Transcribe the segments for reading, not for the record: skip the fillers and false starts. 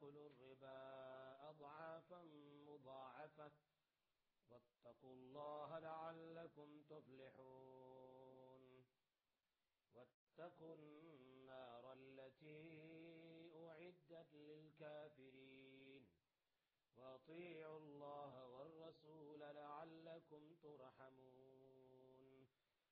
تأكلوا الربا أضعافا مضاعفة واتقوا الله لعلكم تفلحون واتقوا النار التي أعدت للكافرين وأطيعوا الله والرسول لعلكم ترحمون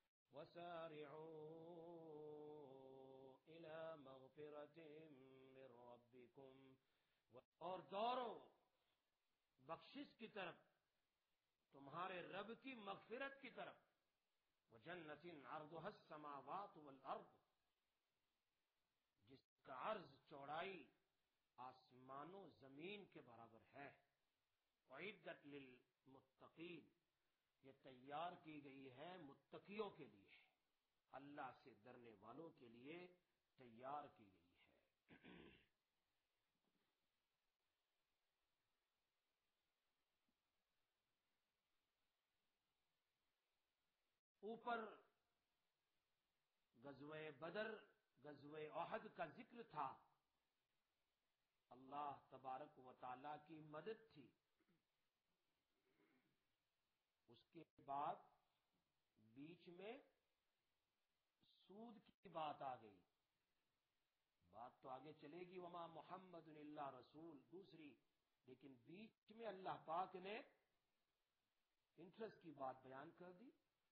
وسارعوا إلى مغفرة من ربكم اور دوڑو بخشش کی طرف تمہارے رب کی مغفرت کی طرف وجنت عرضها السماوات والارض جس کا عرض چوڑائی آسمان و زمین کے برابر ہے اعدت للمتقین یہ تیار کی گئی ہے متقیوں کے لیے اللہ سے ڈرنے والوں کے لیے تیار کی گئی ہے اوپر غزوہ بدر غزوہ احد کا ذکر تھا اللہ تبارک و تعالی کی مدد تھی اس کے بعد بیچ میں سود کی بات آ گئی بات تو آگے چلے گی وما محمد الا رسول دوسری لیکن بیچ میں اللہ پاک نے انٹرسٹ کی بات بیان کر دی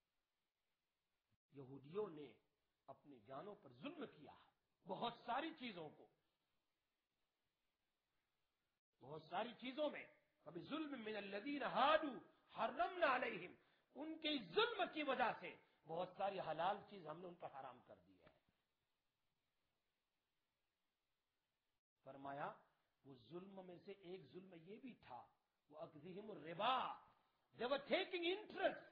یہودیوں نے اپنی جانوں پر ظلم کیا بہت ساری چیزوں میں کبھی ظلم من الذین ہادوا حرمنا علیہم ان کے ظلم کی وجہ سے بہت ساری حلال چیز ہم نے ان پر حرام کر دی ہے فرمایا وہ ظلم میں سے ایک ظلم یہ بھی تھا وہ اخذہم الربا they were taking interest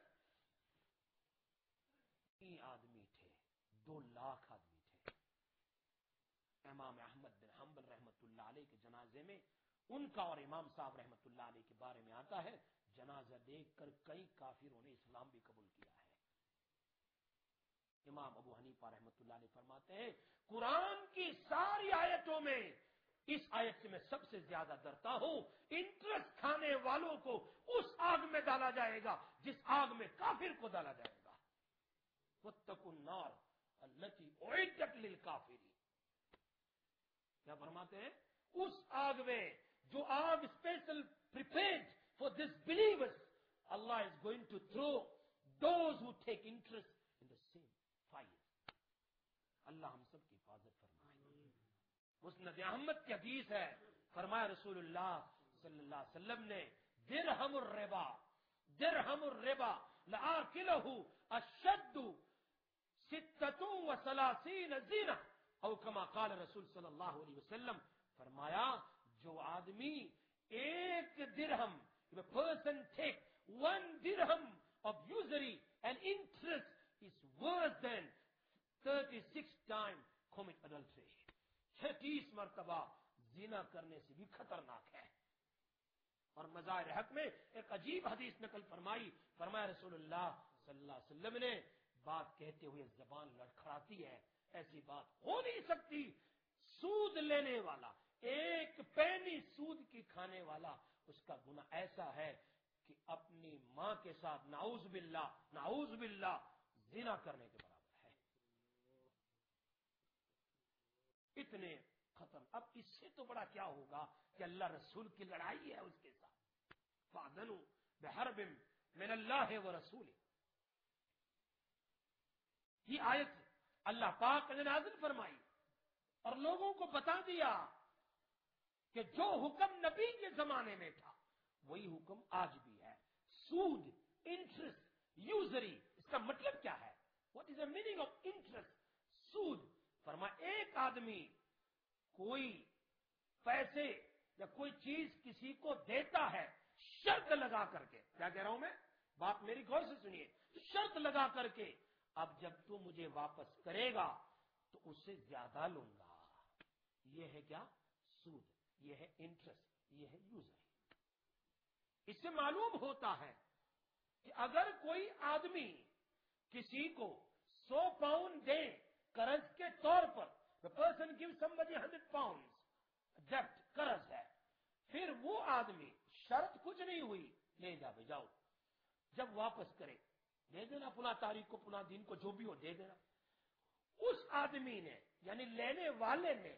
آدمی تھے 2 لاکھ آدمی تھے امام احمد بن حنبل رحمت اللہ علیہ کے جنازے میں ان کا اور امام صاحب رحمت اللہ علیہ کے بارے میں آتا ہے جنازہ دیکھ کر کئی کافروں نے اسلام بھی قبول کیا ہے امام ابو حنیفہ رحمت اللہ علیہ فرماتے ہیں قرآن کی ساری آیتوں میں اس آیت سے میں سب سے زیادہ ڈرتا ہوں انٹرسٹ کھانے والوں کو اس آگ میں ڈالا جائے گا جس آگ میں کافر کو ڈالا جائے گا واتقوا النار التي اعدت للكافرين کیا فرماتے ہیں اس آگ میں جو آگ special prepared for this believers Allah is going to through those who take interest in the same fire Allah ہم سب کی حفاظت فرمائے مسند احمد کی حدیث ہے فرمایا رسول اللہ صلی اللہ علیہ وسلم نے درہم الربا لآکلہ اشد 36 زینہ او کما قال رسول صلی اللہ علیہ وسلم فرمایا جو آدمی 1 درہم person take 1 dirham of usury and interest is worse than 36 times commit adultery 36 مرتبہ زنا کرنے سے بھی خطرناک ہے اور مظاہر حق میں ایک عجیب حدیث نقل فرمایا رسول اللہ صلی اللہ علیہ وسلم نے بات کہتے ہوئے زبان لڑکھڑاتی ہے ایسی بات ہو نہیں سکتی سود لینے والا 1 پینی سود کی کھانے والا اس کا گناہ ایسا ہے کہ اپنی ماں کے ساتھ نعوذ باللہ زنا کرنے کے برابر ہے اتنے ختم اب اس سے تو بڑا کیا ہوگا کہ اللہ رسول کی لڑائی ہے اس کے ساتھ فاذنوا بحرب من اللہ ورسولہ یہ آیت اللہ پاک نے نازل فرمائی اور لوگوں کو بتا دیا کہ جو حکم نبی کے زمانے میں تھا وہی حکم آج بھی ہے سود انٹرسٹ یوزری اس کا مطلب کیا ہے what is the meaning of interest سود فرمایا ایک آدمی کوئی پیسے یا کوئی چیز کسی کو دیتا ہے شرط لگا کر کے کیا کہہ رہا ہوں میں بات میری غور سے سنیے شرط لگا کر کے اب جب تو مجھے واپس کرے گا تو اس سے زیادہ لوں گا یہ ہے کیا سود یہ ہے انٹرسٹ یہ ہے یوزر اس سے معلوم ہوتا ہے کہ اگر کوئی آدمی کسی کو 100 پاؤنڈ دے قرض کے طور پر the person gives somebody 100 pounds debt قرض ہے پھر وہ آدمی شرط کچھ نہیں ہوئی، لے جا بھیجاؤ، جب واپس کرے دے دینا، پناہ تاریخ کو پناہ دن کو جو بھی ہو دے دینا۔ اس آدمی نے یعنی لینے والے نے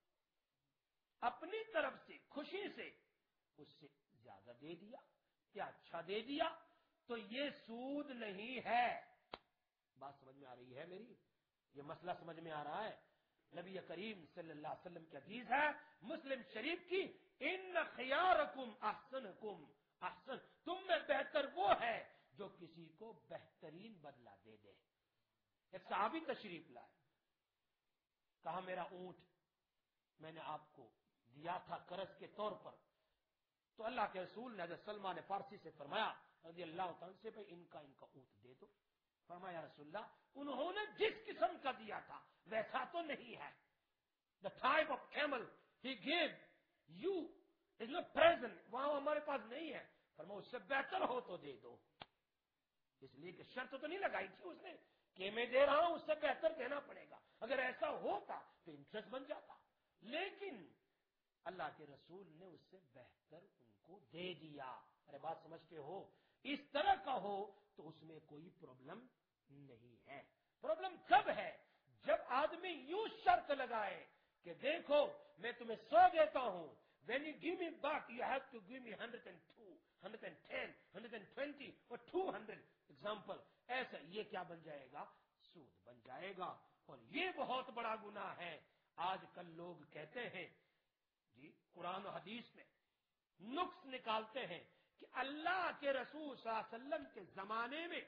اپنی طرف سے خوشی سے اس سے زیادہ دے دیا یا اچھا دے دیا تو یہ سود نہیں ہے۔ بات سمجھ میں آ رہی ہے میری؟ یہ مسئلہ سمجھ میں آ رہا ہے؟ نبی کریم صلی اللہ علیہ وسلم کی حدیث ہے مسلم شریف کی، ان خیارکم احسنکم احسن، تم میں بہتر وہ ہے جو کسی کو بہترین بدلہ دے دے۔ ایک صحابی تشریف لائے، کہا میرا اونٹ میں نے آپ کو دیا تھا قرض کے طور پر، تو اللہ کے رسول نے حضرت سلمان فارسی سے فرمایا رضی اللہ تعالیٰ سے، بھائی ان کا اونٹ دے دو۔ فرمایا رسول اللہ انہوں نے جس قسم کا دیا تھا ویسا تو نہیں ہے، the type of camel he gave you is not present, وہاں ہمارے پاس نہیں ہے۔ فرمایا اس سے بہتر ہو تو دے دو، اس لیے کہ شرط تو نہیں لگائی تھی اس نے کہ میں دے رہا ہوں اس سے بہتر دینا پڑے گا، اگر ایسا ہوتا تو انٹرسٹ بن جاتا، لیکن اللہ کے رسول نے اس سے بہتر ان کو دے دیا۔ ارے بات سمجھتے ہو؟ اس طرح کا ہو تو اس میں کوئی پرابلم نہیں ہے۔ پرابلم کب ہے؟ جب آدمی یوں شرط لگائے کہ دیکھو میں تمہیں 100 دیتا ہوں، when you give me back you have to give me 102 110 120 اور 200 ایگزامپل، ایسا یہ کیا بن جائے گا؟ سود بن جائے گا، اور یہ بہت بڑا گناہ ہے۔ آج کل لوگ کہتے ہیں جی قرآن و حدیث میں نقص نکالتے ہیں کہ اللہ کے رسول صلی اللہ علیہ وسلم کے زمانے میں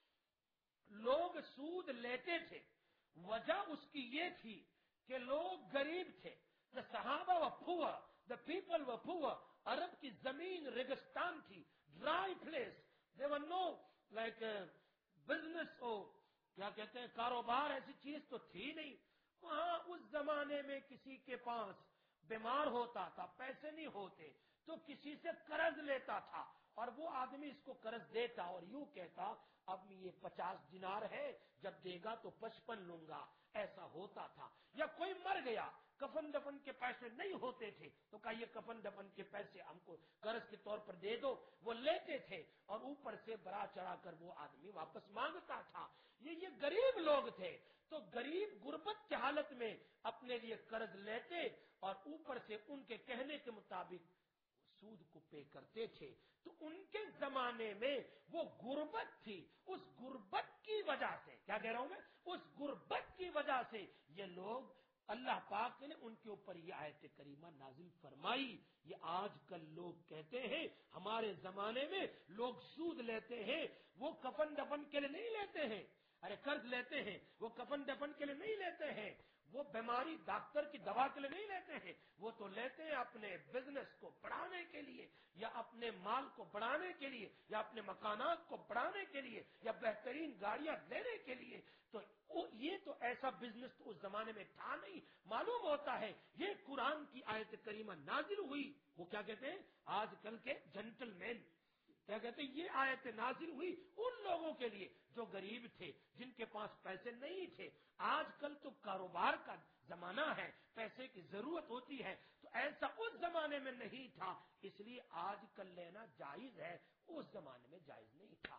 لوگ سود لیتے تھے، وجہ اس کی یہ تھی کہ لوگ غریب تھے، the صحابہ و پور، the people were poor، عرب کی زمین ریگستان تھی، dry place, there were no like business ہو کیا کہتے ہیں کاروبار، ایسی چیز تو تھی نہیں وہاں۔ اس زمانے میں کسی کے پاس بیمار ہوتا تھا، پیسے نہیں ہوتے تو کسی سے قرض لیتا تھا، اور وہ آدمی اس کو قرض دیتا اور یوں کہتا اب یہ 50 دینار ہے، جب دے گا تو 55 لوں گا، ایسا ہوتا تھا۔ یا کوئی مر گیا، کفن دفن کے پیسے نہیں ہوتے تھے تو کہا یہ کفن دفن کے پیسے ہم کو قرض کے طور پر دے دو، وہ لیتے تھے اور اوپر سے بڑا چڑھا کر وہ آدمی واپس مانگتا تھا۔ یہ غریب لوگ تھے تو غریب غربت کی حالت میں اپنے لیے قرض لیتے اور اوپر سے ان کے کہنے کے مطابق سود کو پے کرتے تھے۔ تو ان کے زمانے میں وہ غربت تھی، اس غربت کی وجہ سے، کیا کہہ رہا ہوں میں، اس غربت کی وجہ سے یہ لوگ، اللہ پاک نے ان کے اوپر یہ آیت کریمہ نازل فرمائی۔ یہ آج کل لوگ کہتے ہیں ہمارے زمانے میں لوگ سود لیتے ہیں، وہ کفن دفن کے لیے نہیں لیتے ہیں، ارے قرض لیتے ہیں، وہ کفن دفن کے لیے نہیں لیتے ہیں، وہ بیماری ڈاکٹر کی دوا کے لیے نہیں لیتے ہیں، وہ تو لیتے ہیں اپنے بزنس کو بڑھانے کے لیے، یا اپنے مال کو بڑھانے کے لیے، یا اپنے مکانات کو بڑھانے کے لیے، یا بہترین گاڑیاں لینے کے لیے۔ تو یہ تو ایسا بزنس تو اس زمانے میں تھا نہیں۔ معلوم ہوتا ہے یہ قرآن کی آیت کریمہ نازل ہوئی، وہ کیا کہتے ہیں آج کل کے جنٹل مین کیا کہتے ہیں، یہ آیت نازل ہوئی ان لوگوں کے لیے جو غریب تھے، جن کے پاس پیسے نہیں تھے۔ آج کل تو کاروبار کا زمانہ ہے، پیسے کی ضرورت ہوتی ہے، تو ایسا اس زمانے میں نہیں تھا، اس لیے آج کل لینا جائز ہے، اس زمانے میں جائز نہیں تھا۔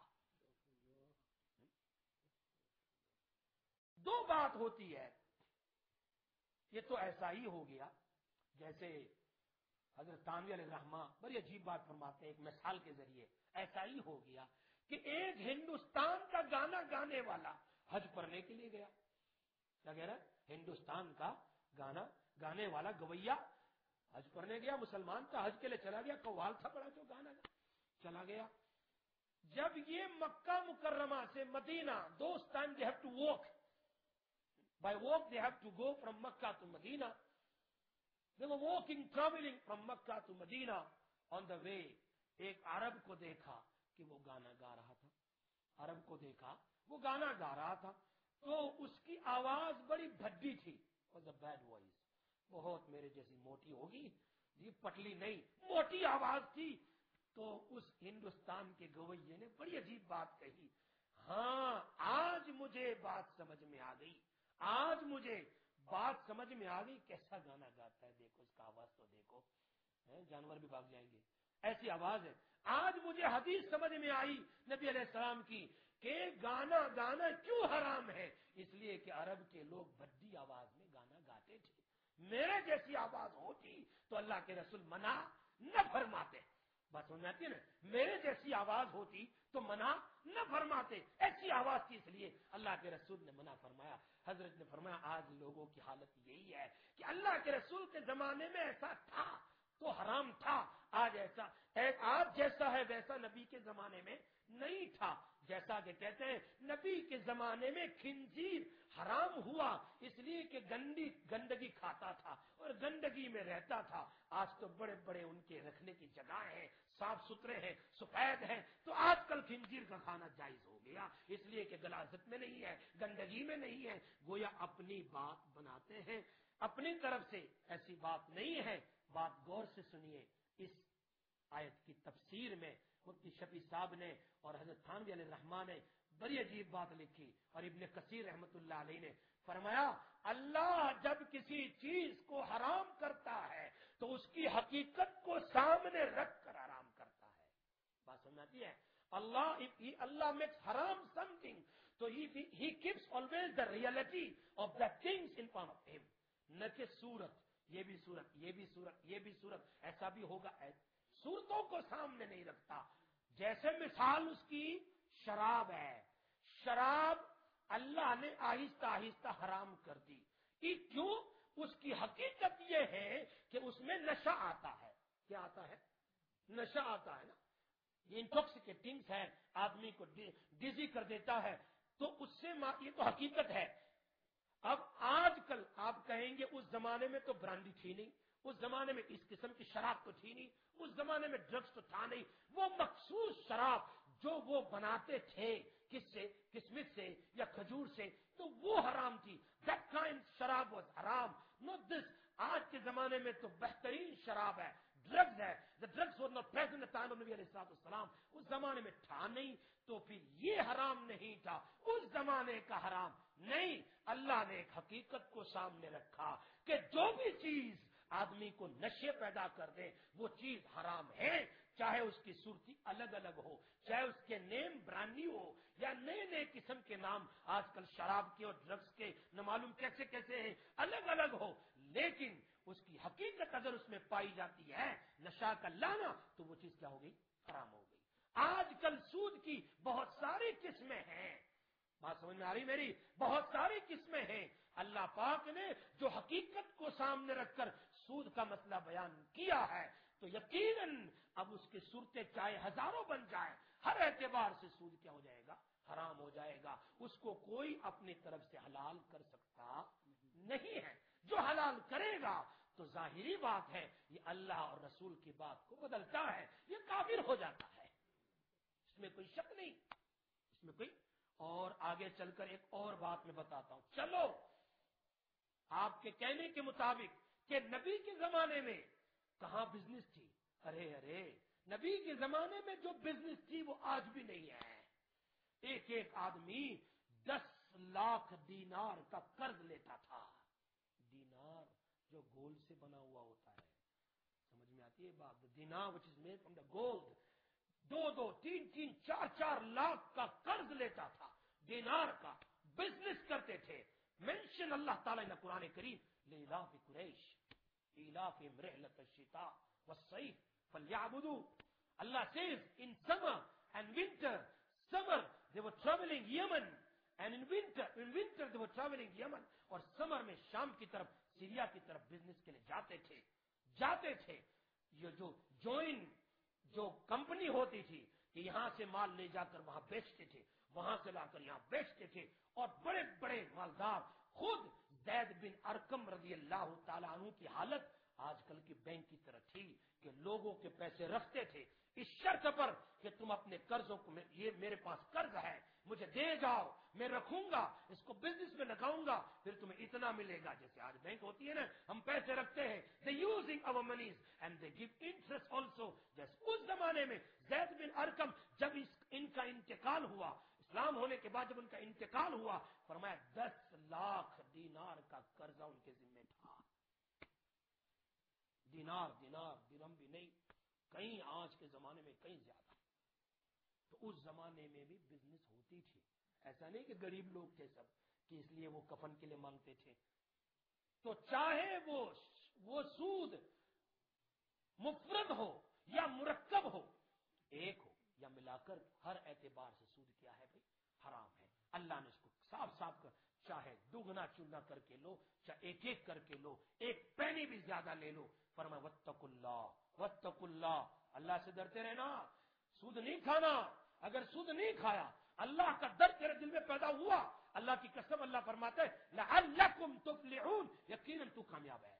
دو بات ہوتی ہے، یہ تو ایسا ہی ہو گیا جیسے حضرت تھانوی علیہ الرحمہ بڑی عجیب بات فرماتے ہیں ایک مثال کے ذریعے، ایسا ہی ہو گیا کہ ایک ہندوستان کا گانا گانے والا حج پڑھنے کے لیے گیا، کیا کہہ رہا ہے، ہندوستان کا گانا گانے والا گویا حج پڑھنے گیا، مسلمان کا حج کے لیے چلا گیا، قوال تھا بڑا جو گانا چلا گیا۔ جب یہ مکہ مکرمہ سے Madinah, those time they have to walk, by walk they have to go from Makkah to Madinah, they were walking traveling from Makkah to Medina on the way، ایک عرب کو دیکھا کہ وہ گانا گا رہا تھا، عرب کو دیکھا وہ گانا گا رہا تھا، تو اس کی آواز بڑی بھڈی تھی، was a bad voice، بہت میرے جیسی موٹی ہوگی جی، پتلی نہیں، موٹی آواز تھی۔ تو اس ہندوستان کے گویے نے بڑی عجیب بات کہی، ہاں آج مجھے بات سمجھ میں آ گئی، آج مجھے بات سمجھ میں آ گئی، کیسا گانا گاتا ہے، دیکھو اس کا آواز تو دیکھو۔ جانور بھی بھاگ جائیں گے، ایسی آواز ہے۔ آج مجھے حدیث سمجھ میں آئی نبی علیہ السلام کی کہ گانا گانا کیوں حرام ہے، اس لیے کہ عرب کے لوگ بھدی آواز میں گانا گاتے تھے۔ میرے جیسی آواز ہوتی تو اللہ کے رسول منع نہ فرماتے۔ بات سمجھ میں آتی ہے نا، میرے جیسی آواز ہوتی تو منع نہ فرماتے، ایسی آواز تھی اس لیے اللہ کے رسول نے منع فرمایا۔ حضرت نے فرمایا آج لوگوں کی حالت یہی ہے کہ اللہ کے رسول کے زمانے میں ایسا تھا تو حرام تھا، آج جیسا ہے ویسا نبی کے زمانے میں نہیں تھا۔ جیسا کہ کہتے ہیں نبی کے زمانے میں خنزیر حرام ہوا اس لیے کہ گندگی کھاتا تھا اور گندگی میں رہتا تھا۔ آج تو بڑے بڑے ان کے رکھنے کی جگہیں ہیں، صاف ستھرے ہیں، سفید ہیں، تو آج کل خنزیر کا کھانا جائز ہو گیا اس لیے کہ غلاظت میں نہیں ہے، گندگی میں نہیں ہے۔ گویا اپنی بات بناتے ہیں، اپنی طرف سے ایسی بات نہیں ہے۔ بات غور سے سنیے، اس آیت کی تفسیر میں مفتی شفیع صاحب نے اور حضرت تھانوی علیہ الرحمٰن نے بڑی عجیب بات لکھی، اور ابن کثیر رحمت اللہ علیہ نے فرمایا اللہ جب کسی چیز کو حرام کرتا ہے تو اس کی حقیقت کو سامنے رکھ کر حرام کرتا ہے۔ بات سمجھ آتی ہے؟ اللہ makes haram something so he keeps always the reality of the things in front of him، نہ کہ صورت، یہ بھی صورت، یہ بھی صورت، یہ بھی صورت، ایسا بھی ہوگا، صورتوں کو سامنے نہیں رکھتا۔ جیسے مثال اس کی شراب ہے، شراب اللہ نے آہستہ آہستہ حرام کر دی، کیوں؟ اس کی حقیقت یہ ہے کہ اس میں نشہ آتا ہے۔ کیا آتا ہے؟ نشہ آتا ہے نا، یہ انٹاکسیکیٹنگس ہے، آدمی کو ڈیزی کر دیتا ہے، تو اس سے یہ تو حقیقت ہے۔ اب آج کل آپ کہیں گے اس زمانے میں تو برانڈی تھی نہیں، اس زمانے میں اس قسم کی شراب تو تھی نہیں، اس زمانے میں ڈرگس تو تھا نہیں، وہ مخصوص شراب جو وہ بناتے تھے کس سے، کسمس سے یا کھجور سے، تو وہ حرام تھی۔ دیٹ کائنڈ شراب واز حرام، ناٹ دس۔ آج کے زمانے میں تو بہترین شراب ہے، ڈرگز ہے۔ The drugs were not present at the time of نبی علیہ السلام، اس زمانے میں تھا نہیں، تو پھر یہ حرام نہیں تھا، اس زمانے کا حرام نہیں۔ اللہ نے ایک حقیقت کو سامنے رکھا کہ جو بھی چیز آدمی کو نشے پیدا کر دے وہ چیز حرام ہے، چاہے اس کی صورتی الگ الگ ہو، چاہے اس کے نیم برانڈی ہو یا نئے نئے قسم کے نام آج کل شراب کے اور ڈرگس کے نہ معلوم کیسے کیسے ہیں، الگ الگ ہو، لیکن اس کی حقیقت اگر اس میں پائی جاتی ہے نشہ کا لانا، تو وہ چیز کیا ہو گئی؟ حرام ہو گئی۔ آج کل سود کی بہت ساری قسمیں ہیں، بات سمجھ میں آ رہی میری؟ بہت ساری قسمیں ہیں۔ اللہ پاک نے جو حقیقت کو سامنے رکھ کر سود کا مسئلہ بیان کیا ہے تو یقیناً اب اس کی صورتیں چاہے ہزاروں بن جائے، ہر اعتبار سے سود کیا ہو جائے گا؟ حرام ہو جائے گا۔ اس کو کوئی اپنی طرف سے حلال کر سکتا نہیں ہے۔ جو حلال کرے گا تو ظاہری بات ہے یہ اللہ اور رسول کی بات کو بدلتا ہے، یہ کافر ہو جاتا ہے، اس میں کوئی شک نہیں، اس میں کوئی۔ اور آگے چل کر ایک اور بات میں بتاتا ہوں۔ چلو آپ کے کہنے کے مطابق کہ نبی کے زمانے میں کہاں بزنس تھی؟ ارے نبی کے زمانے میں جو بزنس تھی وہ آج بھی نہیں ہے۔ ایک ایک آدمی 10 لاکھ دینار کا قرض لیتا تھا۔ دینار جو گولڈ سے بنا ہوا ہوتا ہے، سمجھ میں آتی ہے بات؟ دینار which is made from the gold، 2 3 4 lakh کا قرض لیتا تھا، دینار کا بزنس کرتے تھے۔ مینشن اللہ تعالیٰ نے قرآن کریم لإلاف قریش إیلافہم رحلۃ الشتاء والصیف فلیعبدوا۔ Allah says in summer and winter, summer they were traveling Yemen and in winter they were traveling Yemen، اور سمر میں شام کی طرف، سیریا کی طرف بزنس کے لیے جاتے تھے۔ یہ جو کمپنی ہوتی تھی کہ یہاں سے مال لے جا کر وہاں بیچتے تھے، وہاں سے لا کر یہاں بیچتے تھے، اور بڑے بڑے مالدار، خود زید بن ارقم رضی اللہ تعالیٰ عنہ کی حالت آج کل کی بینک کی طرح تھی کہ لوگوں کے پیسے رکھتے تھے اس شرط پر کہ تم اپنے قرضوں کو، یہ میرے پاس قرض ہے مجھے دے جاؤ، میں رکھوں گا، اس کو بزنس میں لگاؤں گا، پھر تمہیں اتنا ملے گا۔ جیسے آج بینک ہوتی ہے نا، ہم پیسے رکھتے ہیں، they using our monies and they give interest also۔ جیسے اس زمانے میں زید بن ارقم جب ان کا انتقال ہوا، اسلام ہونے کے بعد جب ان کا انتقال ہوا، فرمایا 10 لاکھ دینار کا قرضہ ان کے ذمہ تھا۔ دینار درہم بھی نہیں، کہیں آج کے زمانے میں کہیں زیادہ. تو اس زمانے میں بھی بزنس ہوتی تھی. ایسا نہیں کہ غریب لوگ تھے سب کہ اس لیے وہ کفن کے لیے مانگتے تھے. تو چاہے وہ سود مفرد ہو یا مرکب ہو، ایک ہو یا ملا کر، ہر اعتبار سے سود کیا ہے بھائی؟ حرام ہے. اللہ نے اس کو صاف کر، چاہے دگنا چگنا کر کے لو، چاہے ایک ایک کر کے لو، ایک پینی بھی زیادہ لے لو. فرمایا واتقوا اللہ، اللہ سے ڈرتے رہنا، سود نہیں کھانا. اگر سود نہیں کھایا، اللہ کا ڈر تیرے دل میں پیدا ہوا، اللہ کی قسم اللہ فرماتا ہے لعلکم تفلحون، یقیناً تو کامیاب ہے،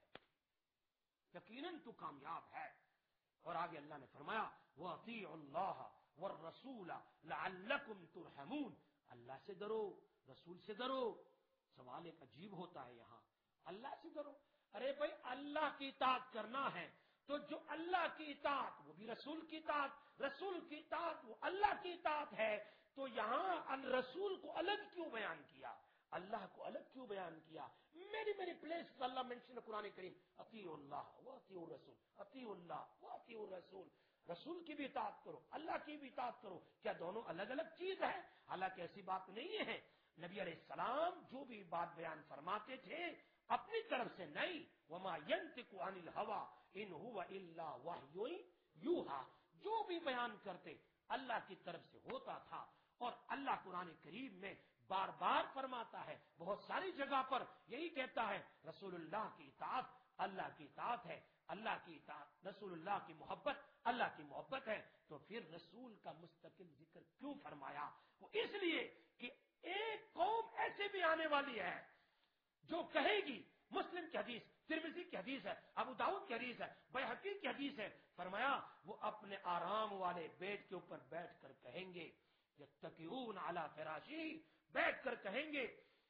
یقیناً تو کامیاب ہے. اور آگے اللہ نے فرمایا وَأَطِيعُوا اللَّهَ وَالرَّسُولَ لَعَلَّكُمْ تُرْحَمُونَ، اللہ سے ڈرو، رسول سے ڈرو. سوال ایک عجیب ہوتا ہے یہاں، اللہ سے ڈرو. ارے بھائی اللہ کی اطاعت کرنا ہے تو جو اللہ کی اطاعت وہ بھی رسول کی اطاعت، رسول کی اطاعت وہ اللہ کی اطاعت ہے. تو یہاں رسول کو الگ کیوں بیان کیا، اللہ کو الگ کیوں بیان کیا؟ میری پلیس پر اللہ مینشن قرآن کریم اطیعوا اللہ واطیعوا الرسول، اطیعوا اللہ واطیعوا الرسول. رسول کی بھی اطاعت کرو، اللہ کی بھی اطاعت کرو. کیا دونوں الگ الگ چیز ہے؟ حالانکہ ایسی بات نہیں ہے. نبی علیہ السلام جو بھی بات بیان فرماتے تھے اپنی طرف سے نہیں، وما ينطق عن الهوى ان هو الا وحی یوحى، جو بھی بیان کرتے اللہ کی طرف سے ہوتا تھا. اور اللہ قرآن کریم میں بار بار فرماتا ہے، بہت ساری جگہ پر یہی کہتا ہے رسول اللہ کی اطاعت اللہ کی اطاعت ہے، اللہ کی اطاعت رسول اللہ کی محبت اللہ کی محبت ہے. تو پھر رسول کا مستقل ذکر کیوں فرمایا؟ وہ اس لیے کہ ایک قوم ایسے بھی آنے والی ہے جو کہے گی، مسلم کی حدیث، ترمذی کی حدیث ہے، ابو داؤد کی حدیث ہے، بیہقی کی حدیث ہے، فرمایا وہ اپنے آرام والے بیڈ کے اوپر بیٹھ کر کہیں گے، یتکئون علی فراشی، بیٹھ کر کہیں گے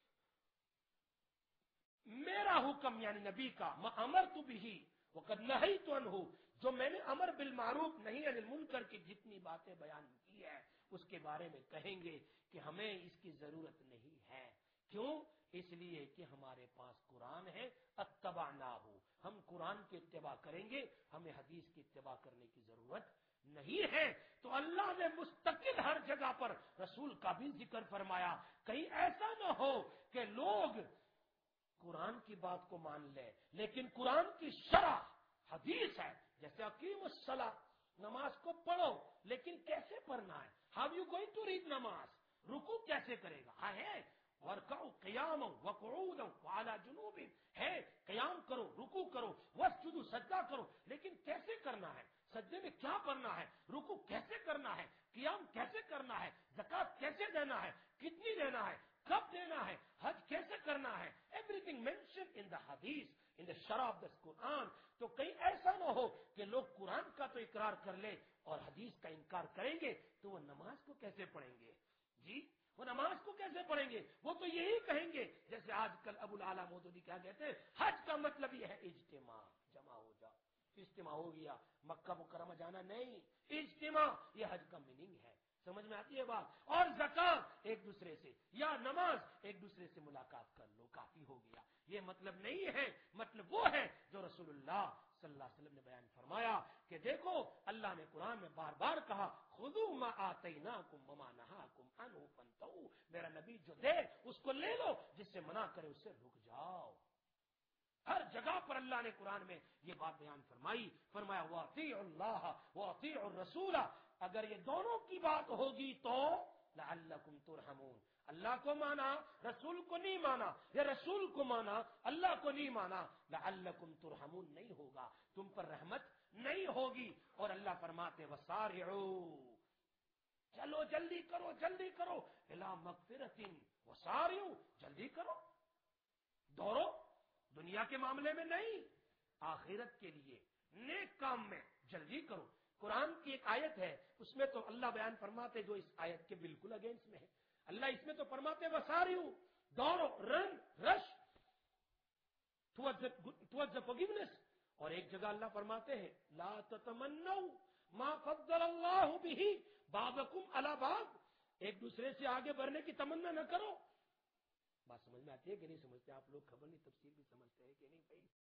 میرا حکم یعنی نبی کا ما امرت بہ وقد نہیت عنہ، جو میں نے امر بالمعروف نہیں عن المنکر کی جتنی باتیں بیان کی ہے اس کے بارے میں کہیں گے کہ ہمیں اس کی ضرورت نہیں ہے. کیوں؟ اس لیے کہ ہمارے پاس قرآن ہے، اتبعناہ، ہم قرآن کی اتباع کریں گے، ہمیں حدیث کی اتباع کرنے کی ضرورت نہیں ہے. تو اللہ نے مستقل ہر جگہ پر رسول کا بھی ذکر فرمایا. کہیں ایسا نہ ہو کہ لوگ قرآن کی بات کو مان لے لیکن قرآن کی شرح حدیث ہے، جیسے اقیم الصلاۃ، نماز کو پڑھو لیکن کیسے پڑھنا ہے؟ How you going to read نماز؟ رکوع کیسے کرے گا؟ ہے ورکعوا قیاما وقعودا وعلی جنوب، ہے قیام کرو، رکوع کرو، واسجدوا، سجدہ کرو، لیکن کیسے کرنا ہے؟ سجدے میں کیا پڑھنا ہے؟ رکوع کیسے کرنا ہے؟ قیام کیسے کرنا ہے؟ زکات کیسے دینا ہے؟ کتنی دینا ہے؟ کب دینا ہے؟ حج کیسے کرنا ہے؟ Everything mention in the حدیث، ان دا شرح آف دا قرآن. تو کہیں ایسا نہ ہو کہ لوگ قرآن کا تو اقرار کر لیں اور حدیث کا انکار کریں گے تو وہ نماز کو کیسے پڑھیں گے؟ جی وہ نماز کو کیسے پڑھیں گے؟ وہ تو یہی کہیں گے جیسے آج کل ابو الاعلی مودودی کیا کہتے ہیں، حج کا مطلب یہ ہے اجتماع، جمع ہو جاؤ. اجتماع ہو گیا، مکہ مکرمہ جانا نہیں، اجتماع یہ حج کا میننگ ہے. سمجھ میں آتی ہے بات؟ اور زکات ایک دوسرے سے یا نماز ایک دوسرے سے ملاقات کر لو، کافی ہو گیا. یہ مطلب نہیں ہے. مطلب وہ ہے جو رسول اللہ صلی اللہ علیہ وسلم نے بیان فرمایا کہ دیکھو اللہ نے قرآن میں بار بار کہا خذوا ما آتیناکم وما نہاکم عنہ فانتہوا، میرا نبی جو دے اس کو لے لو، جس سے منع کرے اس سے رک جاؤ. ہر جگہ پر اللہ نے قرآن میں یہ بات بیان فرمائی، فرمایا واطیعوا اللہ واطیعوا الرسول. اگر یہ دونوں کی بات ہوگی تو لعلکم ترحمون، اللہ کو مانا رسول کو نہیں مانا، یا رسول کو مانا اللہ کو نہیں مانا، لعلکم ترحمون نہیں ہوگا، تم پر رحمت نہیں ہوگی. اور اللہ فرماتے وسارعوا، چلو جلدی کرو جلدی کرو، الی مغفرۃ وسارعوا، جلدی کرو، دوڑو، دنیا کے معاملے میں نہیں، آخرت کے لیے نیک کام میں جلدی کرو. قرآن کی ایک آیت ہے اس میں تو اللہ بیان فرماتے جو اس آیت کے بالکل اگینسٹ میں ہے. اللہ اس میں تو فرماتے وسارعوا، دوڑو، رن رش towards the forgiveness. اور ایک جگہ اللہ فرماتے ہیں لا تتمنوا ما فضل اللہ بہ بعضکم علی بعض، ایک دوسرے سے آگے بڑھنے کی تمنا نہ کرو. بات سمجھ میں آتی ہے کہ نہیں سمجھتے آپ لوگ؟ خبر نہیں تفسیر بھی سمجھتے ہیں کہ نہیں بھائی؟